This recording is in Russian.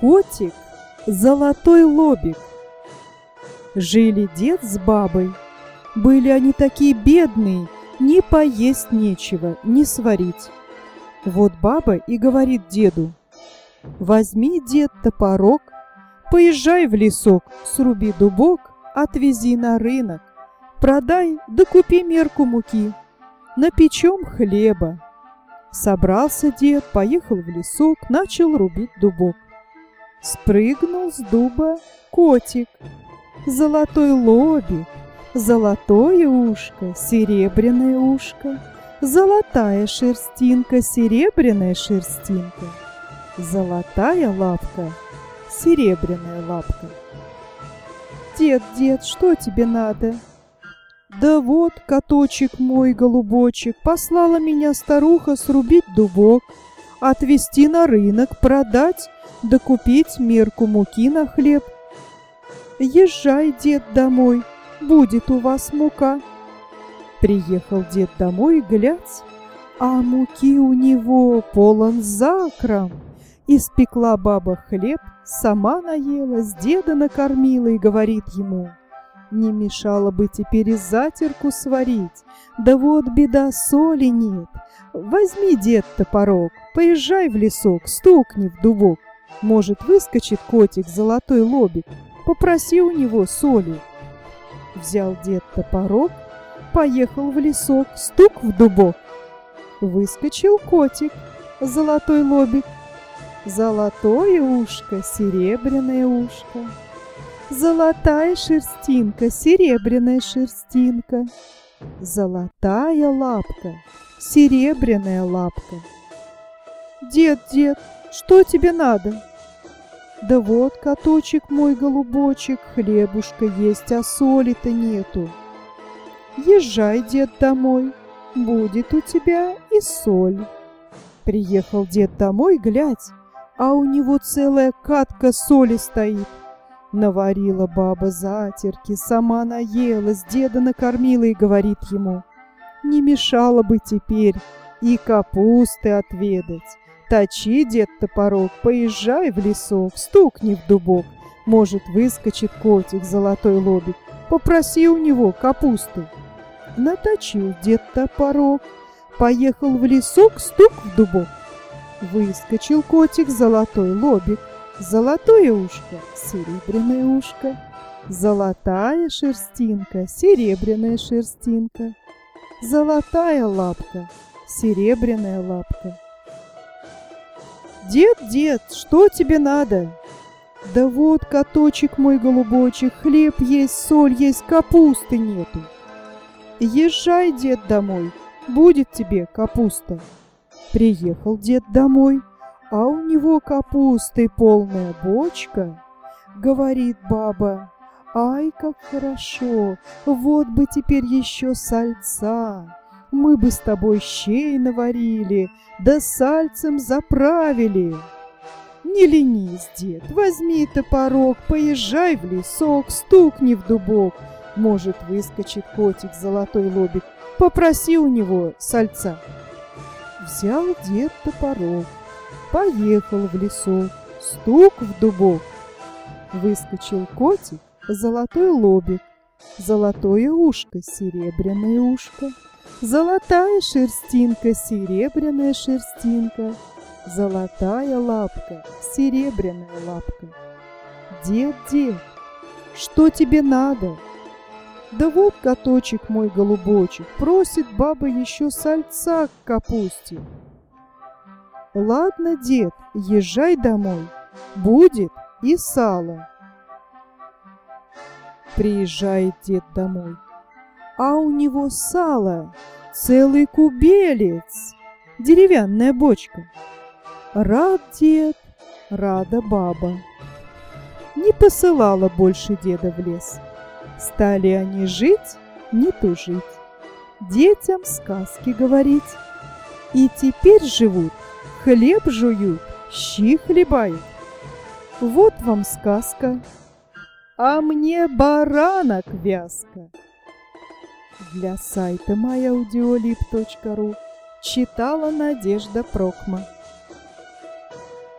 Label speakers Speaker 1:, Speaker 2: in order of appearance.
Speaker 1: Котик золотой лобик. Жили дед с бабой. Были они такие бедные, ни поесть нечего, ни сварить. Вот баба и говорит деду: возьми, дед, топорок, поезжай в лесок, сруби дубок, отвези на рынок, продай да купи мерку муки, напечем хлеба. Собрался дед, поехал в лесок, начал рубить дубок. Спрыгнул с дуба котик, золотой лобик, золотое ушко, серебряное ушко, золотая шерстинка, серебряная шерстинка, золотая лапка, серебряная лапка. Дед, дед, что тебе надо? Да вот, коточек мой голубочек, послала меня старуха срубить дубок, отвезти на рынок, продать, да купить мерку муки на хлеб. Езжай, дед, домой, будет у вас мука. Приехал дед домой, глядь, а муки у него полон закром. Испекла баба хлеб, сама наелась, деда накормила и говорит ему: не мешало бы теперь и затирку сварить, да вот беда, соли нет. Возьми, дед, топорок, поезжай в лесок, стукни в дубок, может, выскочит котик золотой лобик, попроси у него соли. Взял дед топорок, поехал в лесок, стук в дубок. Выскочил котик золотой лобик, золотое ушко, серебряное ушко, золотая шерстинка, серебряная шерстинка, золотая лапка, серебряная лапка. Дед, дед, что тебе надо? Да вот, коточек мой голубочек, хлебушка есть, а соли-то нету. Езжай, дед, домой, будет у тебя и соль. Приехал дед домой, глядь, а у него целая катка соли стоит. Наварила баба затирки, сама наелась, деда накормила и говорит ему: не мешало бы теперь и капусты отведать. Точи, дед, топорок, поезжай в лесок, стукни в дубок, может, выскочит котик золотой лобик, попроси у него капусты. Наточил дед топорок, поехал в лесок, стук в дубок. Выскочил котик золотой лобик, золотое ушко, серебряное ушко, золотая шерстинка, серебряная шерстинка, золотая лапка, серебряная лапка. Дед, дед, что тебе надо? Да вот, коточек мой голубочек, хлеб есть, соль есть, капусты нету. Езжай, дед, домой, будет тебе капуста. Приехал дед домой, а у него капусты полная бочка. Говорит баба: ай, как хорошо, вот бы теперь еще сальца. Мы бы с тобой щей наварили, да сальцем заправили. Не ленись, дед, возьми топорок, поезжай в лесок, стукни в дубок, может, выскочит котик золотой лобик, попроси у него сальца. Взял дед топорок, поехал в лесок, стук в дубок. Выскочил котик золотой лобик, золотое ушко, серебряное ушко, золотая шерстинка, серебряная шерстинка, золотая лапка, серебряная лапка. Дед, дед, что тебе надо? Да вот, коточек мой голубочек, просит баба еще сальца к капусте. Ладно, дед, езжай домой, будет и сало. Приезжает дед домой, а у него сало, целый кубелец, деревянная бочка. Рад дед, рада баба. Не посылала больше деда в лес. Стали они жить, не тужить, детям сказки говорить. И теперь живут, хлеб жуют, щи хлебают. Вот вам сказка, а мне баранок вязка. Для сайта myaudioLib.ru читала Надежда Прокма.